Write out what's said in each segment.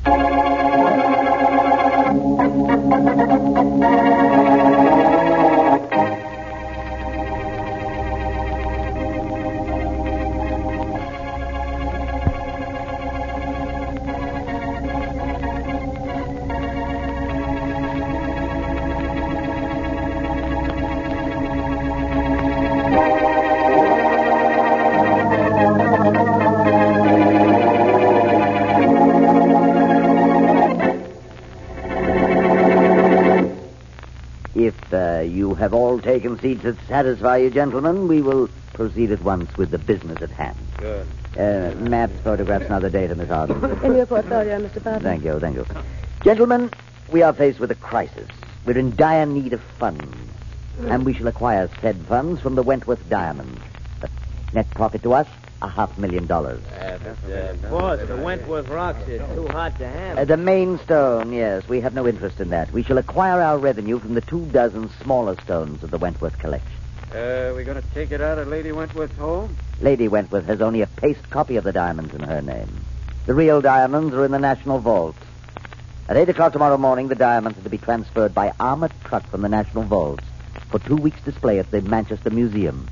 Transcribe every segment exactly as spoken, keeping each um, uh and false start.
If uh, you have all taken seats that satisfy you, gentlemen, we will proceed at once with the business at hand. Good. Uh, maps, photographs, and other data, Miss Harden. In your portfolio, Mister Barton. Thank you, thank you. Gentlemen, we are faced with a crisis. We're in dire need of funds, and we shall acquire said funds from the Wentworth diamonds. The net profit to us, a half million dollars. Uh, but, uh, boss, the Wentworth rocks is too hot to handle. Uh, the main stone, yes. We have no interest in that. We shall acquire our revenue from the two dozen smaller stones of the Wentworth collection. Uh, we going to take it out of Lady Wentworth's home? Lady Wentworth has only a paste copy of the diamonds in her name. The real diamonds are in the National Vault. At eight o'clock tomorrow morning, the diamonds are to be transferred by armored truck from the National Vaults for two weeks' display at the Manchester Museum.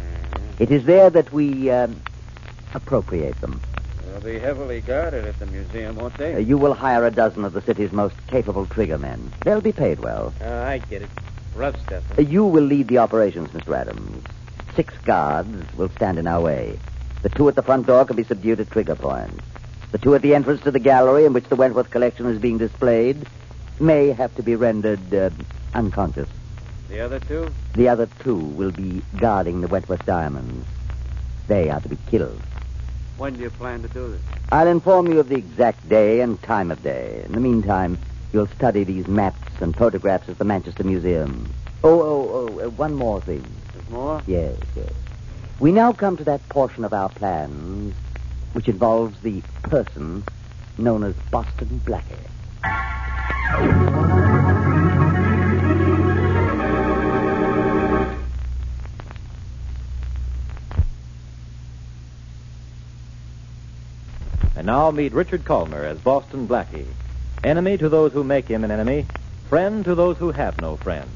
It is there that we um, appropriate them. They'll be heavily guarded at the museum, won't they? Uh, you will hire a dozen of the city's most capable trigger men. They'll be paid well. Uh, I get it. Rough stuff. Uh, you will lead the operations, Mister Adams. Six guards will stand in our way. The two at the front door can be subdued at trigger point. The two at the entrance to the gallery in which the Wentworth collection is being displayed may have to be rendered uh, unconscious. The other two? The other two will be guarding the Wentworth diamonds. They are to be killed. When do you plan to do this? I'll inform you of the exact day and time of day. In the meantime, you'll study these maps and photographs at the Manchester Museum. Oh, oh, oh, uh, one more thing. There's more? Yes, yes. We now come to that portion of our plans which involves the person known as Boston Blackie. And now meet Richard Culmer as Boston Blackie. Enemy to those who make him an enemy, friend to those who have no friend.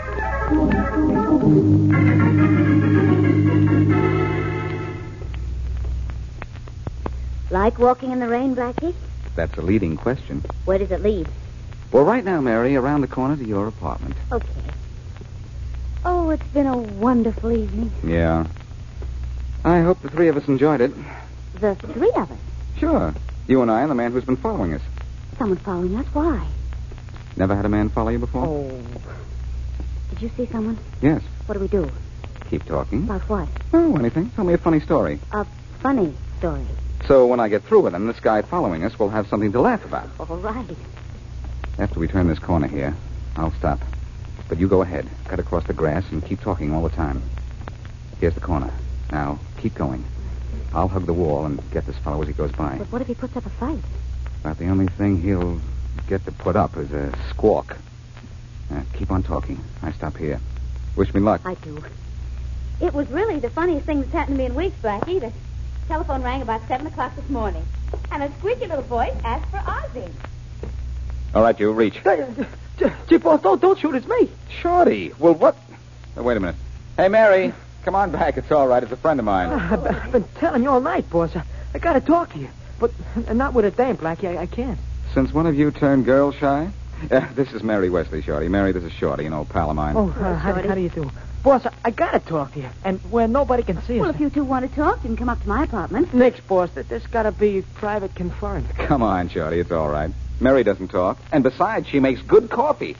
Like walking in the rain, Blackie? That's a leading question. Where does it lead? Well, right now, Mary, around the corner to your apartment. Okay. Oh, it's been a wonderful evening. Yeah. I hope the three of us enjoyed it. The three of us. Sure. You and I and the man who's been following us. Someone following us? Why? Never had a man follow you before? Oh. Did you see someone? Yes. What do we do? Keep talking. About what? Oh, anything. Tell me a funny story. A funny story. So when I get through with him, this guy following us will have something to laugh about. All right. After we turn this corner here, I'll stop. But you go ahead. Cut across the grass and keep talking all the time. Here's the corner. Now, keep going. I'll hug the wall and get this fellow as he goes by. But what if he puts up a fight? About the only thing he'll get to put up is a squawk. Now, keep on talking. I stop here. Wish me luck. I do. It was really the funniest thing that's happened to me in weeks, Blackie. The telephone rang about seven o'clock this morning, and a squeaky little voice asked for Ozzie. All right, you reach. Gee, boss, don't, don't shoot. It's me. Shorty. Well, what? Oh, wait a minute. Hey, Mary. Come on back. It's all right. It's a friend of mine. I've been, I've been telling you all night, boss. I, I got to talk to you. But not with a dame, Blackie. I, I can't. Since one of you turned girl shy? Uh, this is Mary Wesley, Shorty. Mary, this is Shorty, an old pal of mine. Oh, uh, how, how do you do? Boss, I, I got to talk to you. And where nobody can see us. Well, if you two want to talk, you can come up to my apartment. Nix, boss. This got to be private confined. Come on, Shorty. It's all right. Mary doesn't talk. And besides, she makes good coffee.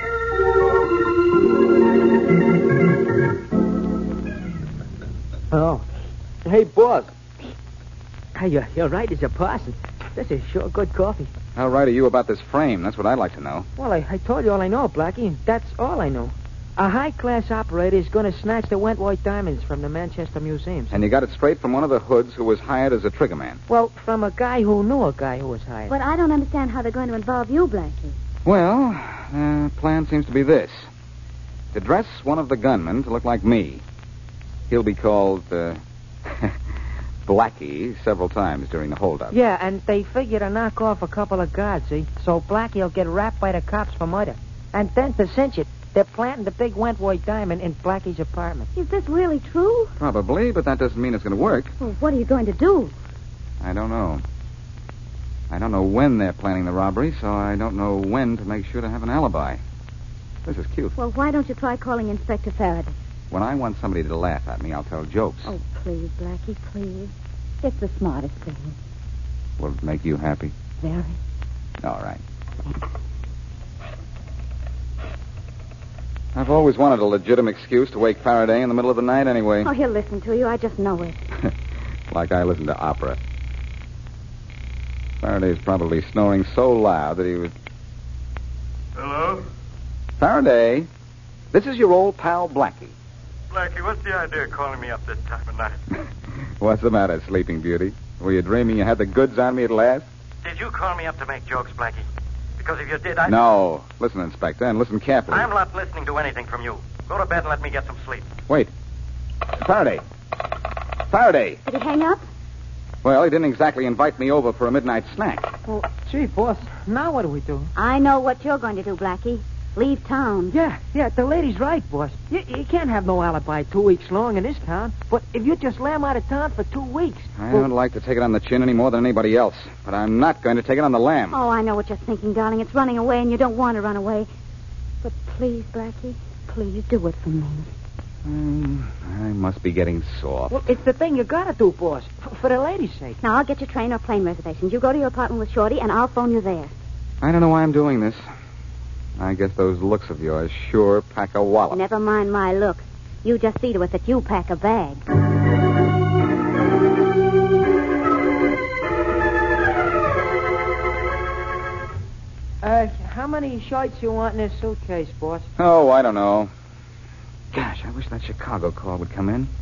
Oh. Hey, boss. Hey, you're, you're right. It's a parson. This is sure good coffee. How right are you about this frame? That's what I'd like to know. Well, I, I told you all I know, Blackie, and that's all I know. A high-class operator is going to snatch the Wentworth diamonds from the Manchester museums. And you got it straight from one of the hoods who was hired as a triggerman. Well, from a guy who knew a guy who was hired. But I don't understand how they're going to involve you, Blackie. Well, the uh, plan seems to be this. To dress one of the gunmen to look like me. He'll be called, uh, Blackie several times during the holdup. Yeah, and they figure to knock off a couple of guards, see? So Blackie'll get wrapped by the cops for murder. And then to cinch it, they're planting the big Wentworth diamond in Blackie's apartment. Is this really true? Probably, but that doesn't mean it's going to work. Well, what are you going to do? I don't know. I don't know when they're planning the robbery, so I don't know when to make sure to have an alibi. This is cute. Well, why don't you try calling Inspector Faraday? When I want somebody to laugh at me, I'll tell jokes. Oh, please, Blackie, please. It's the smartest thing. Will it make you happy? Very. All right. I've always wanted a legitimate excuse to wake Faraday in the middle of the night anyway. Oh, he'll listen to you. I just know it. Like I listen to opera. Faraday's probably snoring so loud that he was... Hello? Faraday, this is your old pal Blackie. Blackie, what's the idea of calling me up this time of night? What's the matter, Sleeping Beauty? Were you dreaming you had the goods on me at last? Did you call me up to make jokes, Blackie? Because if you did, I... No. Listen, Inspector, and listen carefully. I'm not listening to anything from you. Go to bed and let me get some sleep. Wait. Faraday. Faraday. Did he hang up? Well, he didn't exactly invite me over for a midnight snack. Well, gee, boss, now what do we do? I know what you're going to do, Blackie. Leave town. Yeah, yeah, the lady's right, boss. You, you can't have no alibi two weeks long in this town. But if you just lamb out of town for two weeks... I well, don't like to take it on the chin any more than anybody else. But I'm not going to take it on the lamb. Oh, I know what you're thinking, darling. It's running away, and you don't want to run away. But please, Blackie, please do it for me. Mm, I must be getting soft. well, it's the thing you gotta do, boss. For, for the lady's sake. Now, I'll get your train or plane reservations. You go to your apartment with Shorty, and I'll phone you there. I don't know why I'm doing this. I guess those looks of yours sure pack a wallop. Never mind my look. You just see to it that you pack a bag. Uh, how many shirts you want in this suitcase, boss? Oh, I don't know. Gosh, I wish that Chicago call would come in.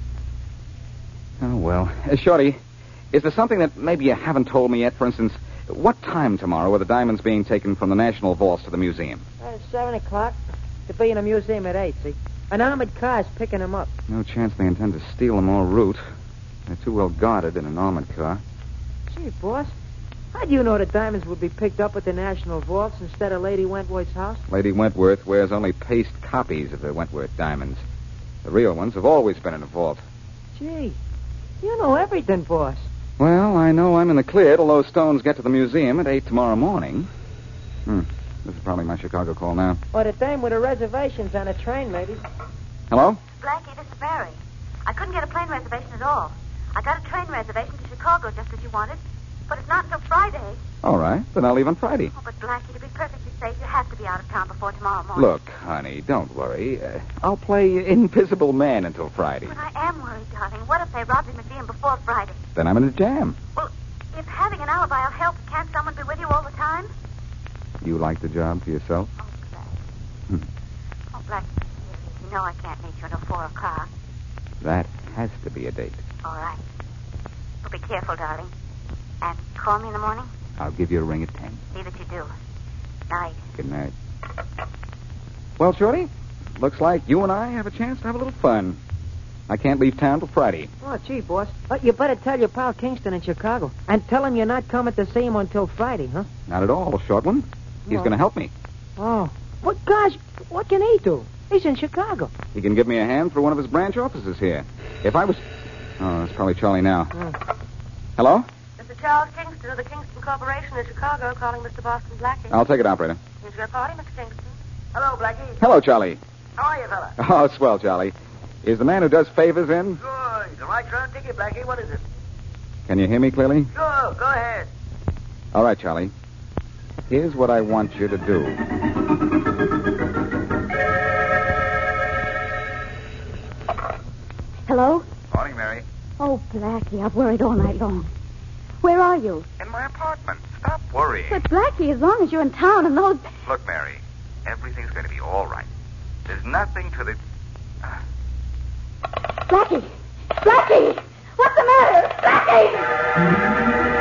Oh, well. Uh, Shorty, is there something that maybe you haven't told me yet? For instance, what time tomorrow are the diamonds being taken from the National Vaults to the museum? Uh, seven o'clock. To be in a museum at eight, see? An armored car's picking them up. No chance they intend to steal them en route. They're too well guarded in an armored car. Gee, boss, how do you know the diamonds would be picked up at the National Vaults instead of Lady Wentworth's house? Lady Wentworth wears only paste copies of the Wentworth diamonds. The real ones have always been in a vault. Gee, you know everything, boss. Well, I know I'm in the clear till those stones get to the museum at eight tomorrow morning. Hmm. This is probably my Chicago call now. Or the dame with the reservations on a train, maybe. Hello? Blackie, this is Mary. I couldn't get a plane reservation at all. I got a train reservation to Chicago just as you wanted, but it's not until Friday. All right. Then I'll leave on Friday. Oh, but Blackie, to be perfectly safe, you have to be out of town before tomorrow morning. Look, honey, don't worry. Uh, I'll play Invisible Man until Friday. But I am worried, darling. What if they rob the museum before Friday? Then I'm in a jam. Well, if having an alibi will help, can't someone be with you all the time? You like the job for yourself? Oh, Blackie. Hmm. Oh, Blackie, you know I can't meet you until four o'clock. That has to be a date. All right. Well, be careful, darling. And call me in the morning. I'll give you a ring at ten. See that you do. Night. Good night. Well, Shorty, looks like you and I have a chance to have a little fun. I can't leave town till Friday. Oh, gee, boss. But you better tell your pal Kingston in Chicago. And tell him you're not coming to see him until Friday, huh? Not at all, short one. He's No. going to help me. Oh. But, gosh, what can he do? He's in Chicago. He can give me a hand through one of his branch offices here. If I was... Oh, that's probably Charlie now. Oh. Hello? Mister Charles Kingston of the Kingston Corporation in Chicago calling Mister Boston Blackie. I'll take it, operator. Here's your party, Mister Kingston. Hello, Blackie. Hello, Charlie. How are you, fella? Oh, swell, Charlie. Is the man who does favors in? Good. The right turn ticket, Blackie. What is it? Can you hear me clearly? Sure. Go ahead. All right, Charlie. Here's what I want you to do. Hello? Morning, Mary. Oh, Blackie, I've worried all night long. Where are you? In my apartment. Stop worrying. But, Blackie, as long as you're in town and those... Look, Mary, everything's going to be all right. There's nothing to the... Blackie! Blackie! What's the matter? Blackie!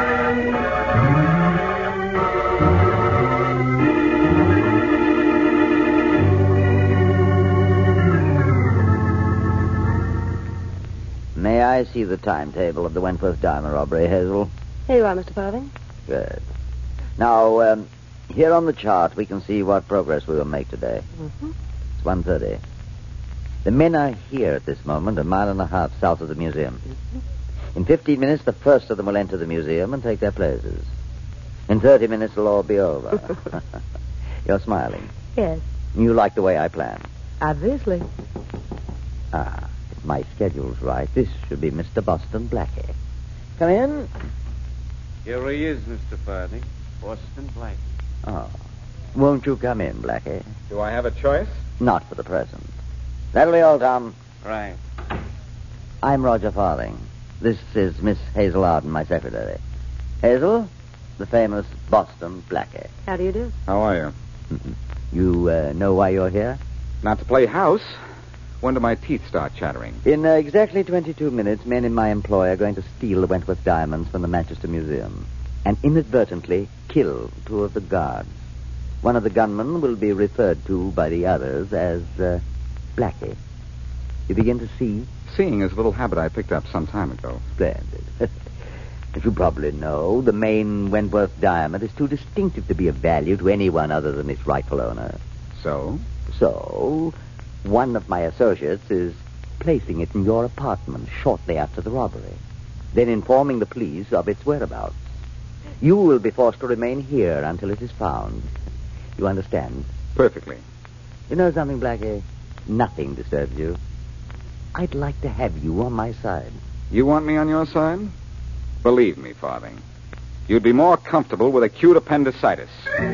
May I I see the timetable of the Wentworth diamond robbery, Hazel? Here you are, Mister Farthing. Good. Now, um, here on the chart, we can see what progress we will make today. Mm-hmm. It's one thirty. The men are here at this moment, a mile and a half south of the museum. Mm-hmm. In fifteen minutes, the first of them will enter the museum and take their places. In thirty minutes, it'll all be over. You're smiling. Yes, You like the way I plan. obviously. Ah, if my schedule's right, this should be Mister Boston Blackie. Come in. Here he is, Mister Farthing. Boston Blackie. Oh. Won't you come in, Blackie? Do I have a choice? Not for the present. That'll be all, Tom. Right. I'm Roger Farthing. This is Miss Hazel Arden, my secretary. Hazel, the famous Boston Blackie. How do you do? How are you? You uh, know why you're here? Not to play house. When do my teeth start chattering? In uh, exactly twenty-two minutes, men in my employ are going to steal the Wentworth diamonds from the Manchester Museum and inadvertently kill two of the guards. One of the gunmen will be referred to by the others as uh, Blackie. You begin to see? Seeing is a little habit I picked up some time ago. Splendid. As you probably know, the main Wentworth diamond is too distinctive to be of value to anyone other than its rightful owner. So? So, one of my associates is placing it in your apartment shortly after the robbery, then informing the police of its whereabouts. You will be forced to remain here until it is found. You understand? Perfectly. You know something, Blackie? Nothing disturbs you. I'd like to have you on my side. You want me on your side? Believe me, Farthing. You'd be more comfortable with acute appendicitis.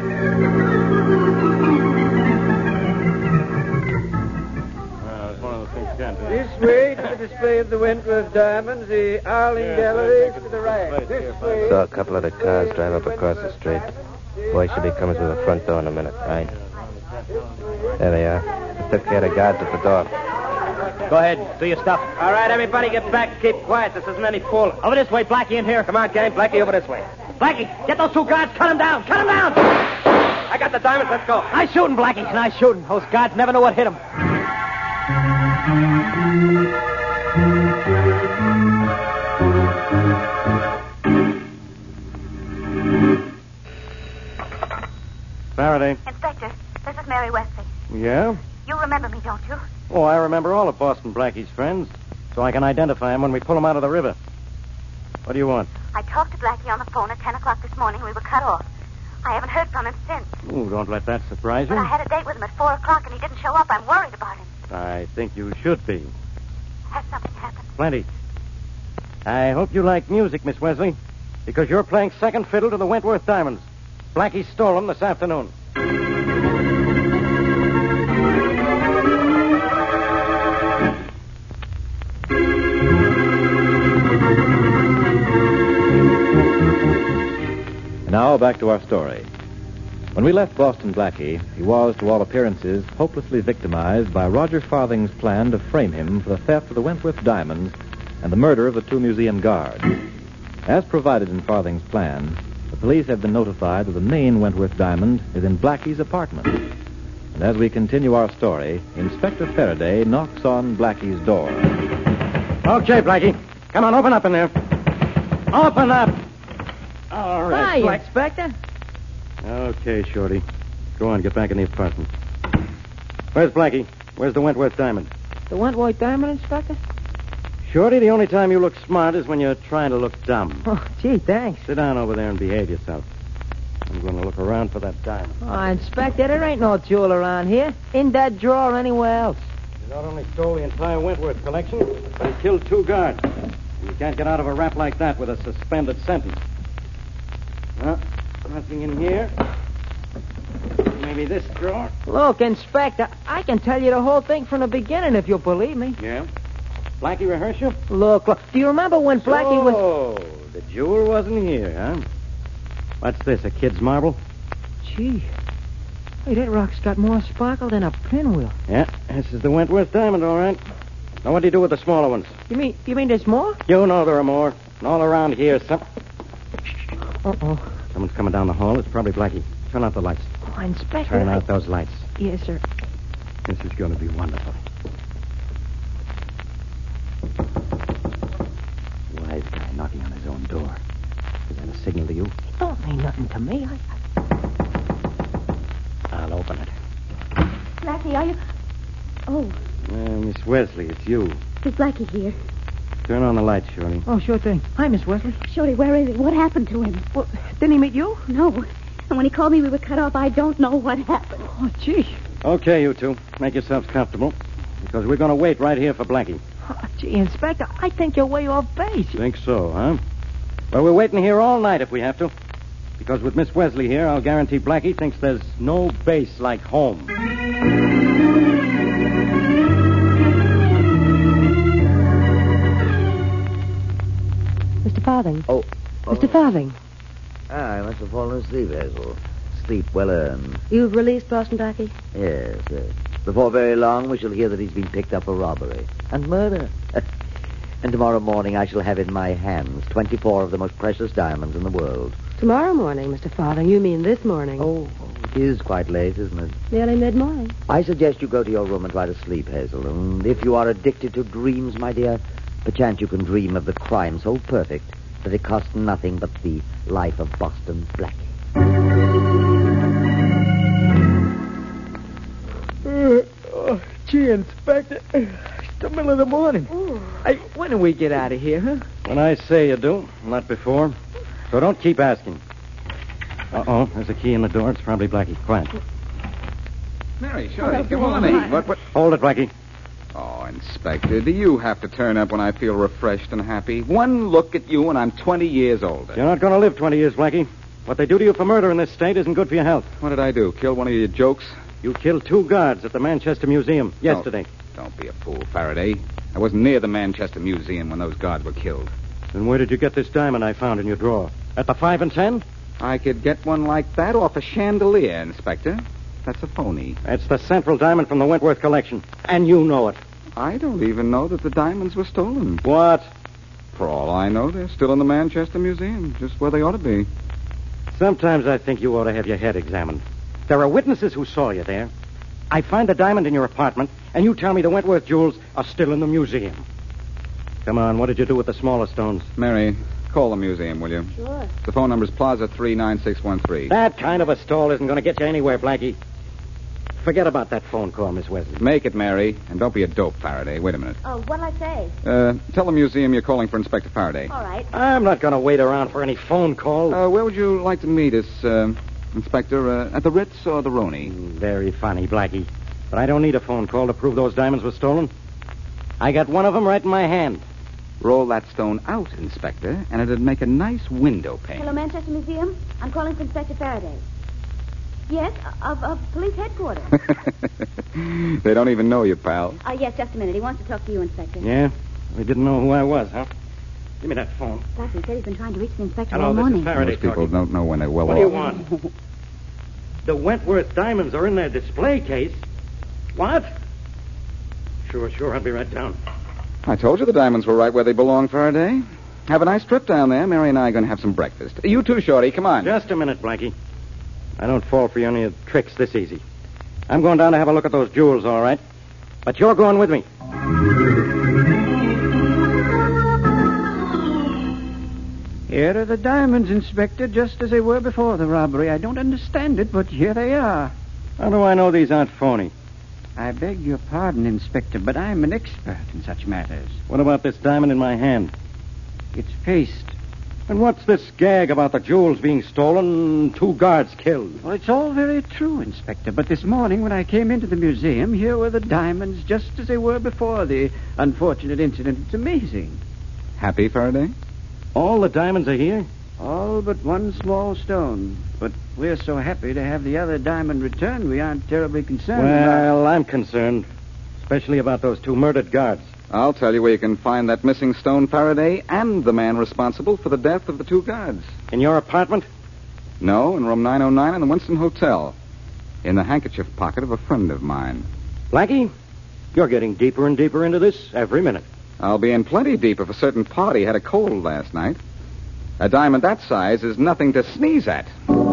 This way to the display of the Wentworth diamonds, the Arling Gallery to the right. This way. Saw a couple of the cars drive up across the street. Boy should be coming through the front door in a minute, right? There they are. I took care of the guards at the door. Go ahead, do your stuff. All right, everybody get back. Keep quiet. This isn't any fool. Over this way, Blackie in here. Come on, gang. Blackie, over this way. Blackie, get those two guards. Cut them down. Cut them down. I got the diamonds. Let's go. Nice shooting, Blackie. Nice shooting. Those guards never know what hit them. Faraday. Inspector, this is Mary Wesley. Yeah? You remember me, don't you? Oh, I remember all of Boston Blackie's friends, so I can identify him when we pull him out of the river. What do you want? I talked to Blackie on the phone at ten o'clock this morning. We were cut off. I haven't heard from him since. Ooh, don't let that surprise you. But I had a date with him at four o'clock, and he didn't show up. I'm worried about him. I think you should be. Has something happened? Plenty. I hope you like music, Miss Wesley, because you're playing second fiddle to the Wentworth diamonds. Blackie stole them this afternoon. Now back to our story. When we left Boston Blackie, he was, to all appearances, hopelessly victimized by Roger Farthing's plan to frame him for the theft of the Wentworth diamonds and the murder of the two museum guards. As provided in Farthing's plan, the police have been notified that the main Wentworth diamond is in Blackie's apartment. And as we continue our story, Inspector Faraday knocks on Blackie's door. Okay, Blackie. Come on, open up in there. Open up! All right, Hi, Black. Inspector. Okay, Shorty. Go on, get back in the apartment. Where's Blackie? Where's the Wentworth diamond? The Wentworth diamond, Inspector? Shorty, the only time you look smart is when you're trying to look dumb. Oh, gee, thanks. Sit down over there and behave yourself. I'm going to look around for that diamond. Oh, Inspector, there ain't no jewel around here. In that drawer or anywhere else. He not only stole the entire Wentworth collection, but he killed two guards. You can't get out of a rap like that with a suspended sentence. Well, nothing in here. Maybe this drawer. Look, Inspector, I can tell you the whole thing from the beginning if you'll believe me. Yeah? Blackie rehearse you? Look, look. Do you remember when Blackie was... Oh, the jewel wasn't here, huh? What's this, a kid's marble? Gee. Hey, that rock's got more sparkle than a pinwheel. Yeah, this is the Wentworth diamond, all right. Now, what do you do with the smaller ones? You mean you mean there's more? You know there are more. And all around here, some... Uh-oh. Someone's coming down the hall. It's probably Blackie. Turn out the lights. Oh, Inspector. Turn I... out those lights. Yes, sir. This is going to be wonderful. nothing to me. I... I'll open it. Blackie, are you... Oh, Uh, Miss Wesley, it's you. is Blackie here? Turn on the light, Shorty. Oh, sure thing. Hi, Miss Wesley. Shorty, where is he? What happened to him? Well, didn't he meet you? No. And when he called me, we were cut off. I don't know what happened. Oh, gee. Okay, you two. Make yourselves comfortable. Because we're going to wait right here for Blackie. Oh, gee, Inspector, I think you're way off base. Think so, huh? Well, we're waiting here all night if we have to. Because with Miss Wesley here, I'll guarantee Blackie thinks there's no base like home. Mister Farthing. Oh. oh. Mister Farthing, Ah, I must have fallen asleep, Hazel. Sleep well earned. you've released Boston Blackie? Yes, yes. Before very long, we shall hear that he's been picked up for robbery and murder. And tomorrow morning, I shall have in my hands twenty-four of the most precious diamonds in the world. Tomorrow morning, Mister Farthing. You mean this morning? Oh, it is quite late, isn't it? Nearly mid-morning. I suggest you go to your room and try to sleep, Hazel. And if you are addicted to dreams, my dear, perchance you can dream of the crime so perfect that it costs nothing but the life of Boston Blackie. Uh, oh, gee, Inspector. It's the middle of the morning. Hey, when do we get out of here, huh? When I say you do, not before. So don't keep asking. Uh-oh, there's a key in the door. It's probably Blackie. Quiet. Mary, Shorty, good morning. What, what? Hold it, Blackie. Oh, Inspector, do you have to turn up when I feel refreshed and happy? One look at you and I'm twenty years older. You're not going to live twenty years, Blackie. What they do to you for murder in this state isn't good for your health. What did I do? Kill one of your jokes? You killed two guards at the Manchester Museum yesterday. Oh, don't be a fool, Faraday. I wasn't near the Manchester Museum when those guards were killed. Then where did you get this diamond I found in your drawer? At the five and ten? I could get one like that off a chandelier, Inspector. That's a phony. That's the central diamond from the Wentworth collection. And you know it. I don't even know that the diamonds were stolen. What? For all I know, they're still in the Manchester Museum, just where they ought to be. Sometimes I think you ought to have your head examined. There are witnesses who saw you there. I find the diamond in your apartment, and you tell me the Wentworth jewels are still in the museum. Come on, what did you do with the smaller stones? Mary, call the museum, will you? Sure. The phone number's Plaza three nine six one three. That kind of a stall isn't going to get you anywhere, Blackie. Forget about that phone call, Miss Wesley. Make it, Mary, and don't be a dope, Faraday. Wait a minute. Oh, what'll I say? Uh, tell the museum you're calling for Inspector Faraday. All right. I'm not going to wait around for any phone calls. Uh, where would you like to meet us, uh, Inspector? Uh, at the Ritz or the Roni? Very funny, Blackie. But I don't need a phone call to prove those diamonds were stolen. I got one of them right in my hand. Roll that stone out, Inspector, and it'd make a nice window pane. Hello, Manchester Museum. I'm calling for Inspector Faraday. Yes, of, of police headquarters. They don't even know you, pal. Uh, yes, just a minute. He wants to talk to you, Inspector. Yeah? We didn't know who I was, huh? Give me that phone. Blackie said he's been trying to reach the inspector Hello, all this morning. is Faraday Most people talking. don't know when they're well What off. do you want? The Wentworth diamonds are in their display case. What? Sure, sure. I'll be right down. I told you the diamonds were right where they belong, Faraday. Have a nice trip down there. Mary and I are going to have some breakfast. You too, Shorty. Come on. Just a minute, Blackie. I don't fall for any of the tricks this easy. I'm going down to have a look at those jewels, all right. But you're going with me. Here are the diamonds, Inspector, just as they were before the robbery. I don't understand it, but here they are. How do I know these aren't phony? I beg your pardon, Inspector, but I'm an expert in such matters. What about this diamond in my hand? It's paste. And what's this gag about the jewels being stolen and two guards killed? Well, it's all very true, Inspector, but this morning when I came into the museum, here were the diamonds just as they were before the unfortunate incident. It's amazing. Happy, Faraday? All the diamonds are here? All but one small stone. But we're so happy to have the other diamond returned, we aren't terribly concerned about... Well, I'm concerned. Especially about those two murdered guards. I'll tell you where you can find that missing stone, Faraday, and the man responsible for the death of the two guards. In your apartment? No, in room nine oh nine in the Winston Hotel. In the handkerchief pocket of a friend of mine. Blackie, you're getting deeper and deeper into this every minute. I'll be in plenty deep if a certain party had a cold last night. A diamond that size is nothing to sneeze at.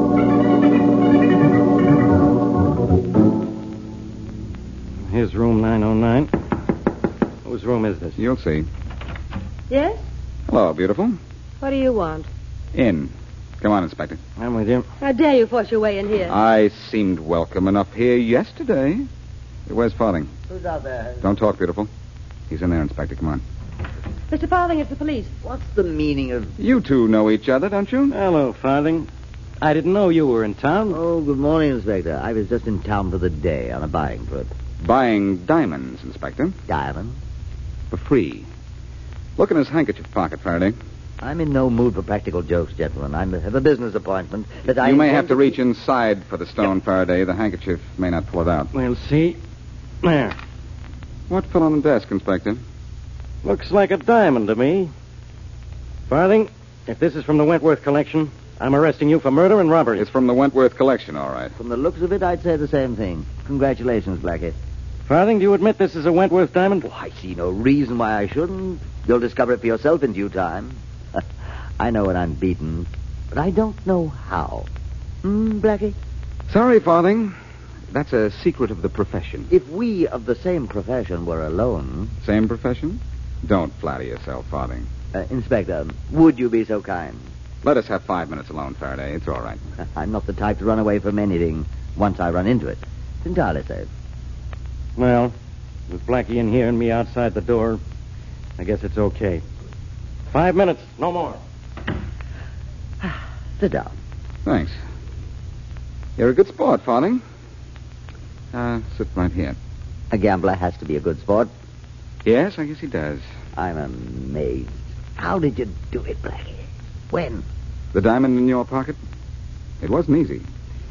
Here's room nine oh nine. Whose room is this? You'll see. Yes? Hello, beautiful. What do you want? In. Come on, Inspector. I'm with you. How dare you force your way in here? I seemed welcome enough here yesterday. Where's Farthing? Who's out there? Don't talk, beautiful. He's in there, Inspector. Come on. Mister Farthing, it's the police. What's the meaning of... You two know each other, don't you? Hello, Farthing. I didn't know you were in town. Oh, good morning, Inspector. I was just in town for the day on a buying trip. Buying diamonds, Inspector. Diamond? For free. Look in his handkerchief pocket, Faraday. I'm in no mood for practical jokes, gentlemen. I have a business appointment that I... You may intend have to reach inside for the stone, Faraday. The handkerchief may not pull it out. We'll see. There. What fell on the desk, Inspector? Looks like a diamond to me. Farthing, if this is from the Wentworth collection, I'm arresting you for murder and robbery. It's from the Wentworth collection, all right. From the looks of it, I'd say the same thing. Congratulations, Blackie. Farthing, do you admit this is a Wentworth diamond? Oh, I see no reason why I shouldn't. You'll discover it for yourself in due time. I know when I'm beaten, but I don't know how. Hmm, Blackie? Sorry, Farthing. That's a secret of the profession. If we of the same profession were alone... Same profession? Don't flatter yourself, Farthing. Uh, Inspector, would you be so kind? Let us have five minutes alone, Faraday. It's all right. I'm not the type to run away from anything once I run into it. It's entirely safe. Well, with Blackie in here and me outside the door, I guess it's okay. Five minutes, no more. Sit down. Thanks. You're a good sport, Farthing. Uh, sit right here. A gambler has to be a good sport. Yes, I guess he does. I'm amazed. How did you do it, Blackie? When? The diamond in your pocket? It wasn't easy.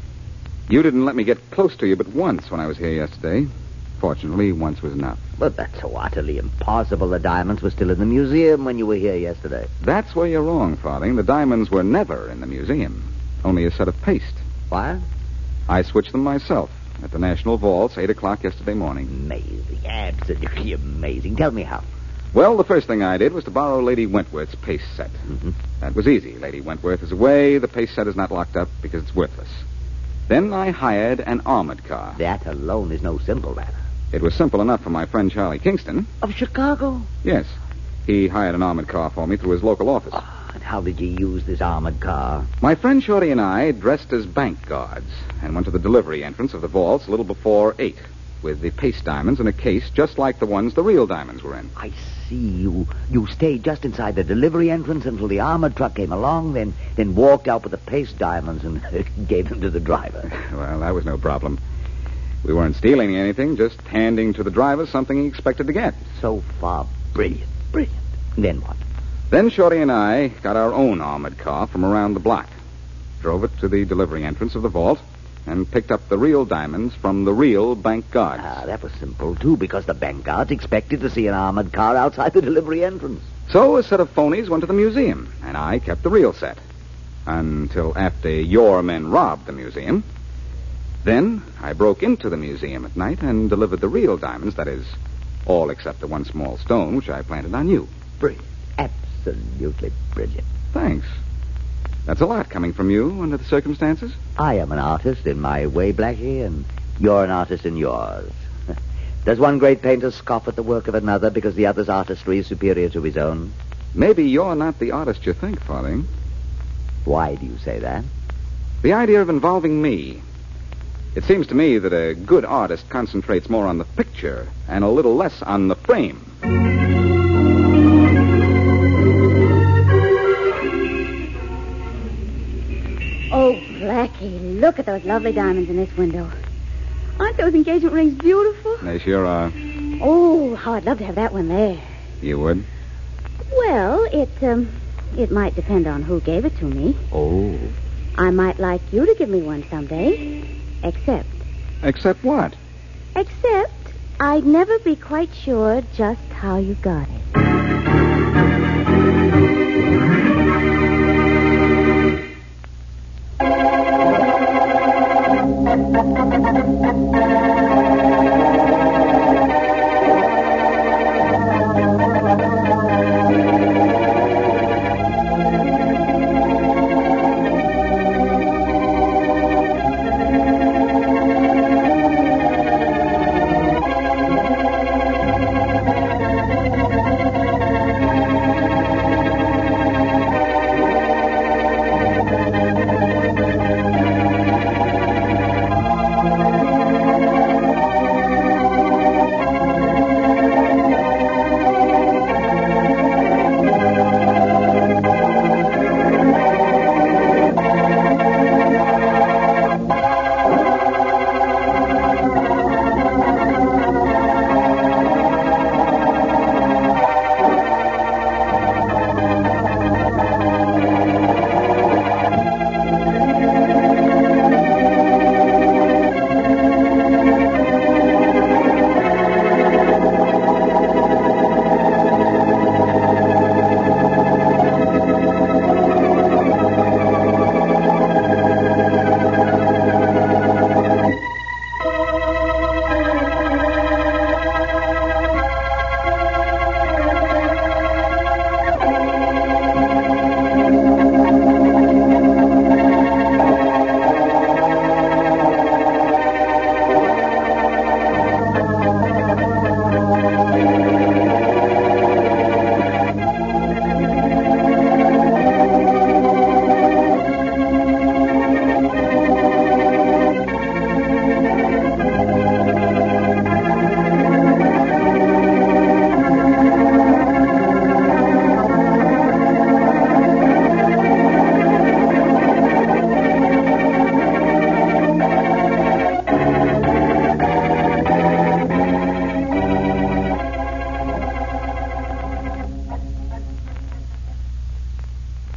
You didn't let me get close to you but once when I was here yesterday. Fortunately, once was enough. But that's so utterly impossible. The diamonds were still in the museum when you were here yesterday. That's where you're wrong, Farthing. The diamonds were never in the museum. Only a set of paste. What? I switched them myself at the National Vaults, eight o'clock yesterday morning. Amazing. Absolutely amazing. Tell me how. Well, the first thing I did was to borrow Lady Wentworth's paste set. Mm-hmm. That was easy. Lady Wentworth is away. The paste set is not locked up because it's worthless. Then I hired an armored car. That alone is no simple matter. It was simple enough for my friend Charlie Kingston. Of Chicago? Yes. He hired an armored car for me through his local office. Oh, and how did you use this armored car? My friend Shorty and I dressed as bank guards and went to the delivery entrance of the vaults a little before eight with the paste diamonds in a case just like the ones the real diamonds were in. I see. You you stayed just inside the delivery entrance until the armored truck came along, then then walked out with the paste diamonds and gave them to the driver. Well, that was no problem. We weren't stealing anything, just handing to the driver something he expected to get. So far, brilliant, brilliant. Then what? Then Shorty and I got our own armored car from around the block, drove it to the delivery entrance of the vault, and picked up the real diamonds from the real bank guards. Ah, that was simple, too, because the bank guards expected to see an armored car outside the delivery entrance. So a set of phonies went to the museum, and I kept the real set. Until after your men robbed the museum. Then I broke into the museum at night and delivered the real diamonds, that is, all except the one small stone which I planted on you. Brilliant. Absolutely brilliant. Thanks. That's a lot coming from you under the circumstances. I am an artist in my way, Blackie, and you're an artist in yours. Does one great painter scoff at the work of another because the other's artistry is superior to his own? Maybe you're not the artist you think, Farthing. Why do you say that? The idea of involving me. It seems to me that a good artist concentrates more on the picture and a little less on the frame. Oh, Blackie, look at those lovely diamonds in this window. Aren't those engagement rings beautiful? They sure are. Oh, how I'd love to have that one there. You would? Well, it, um, it might depend on who gave it to me. Oh. I might like you to give me one someday. Except... Except what? Except I'd never be quite sure just how you got it.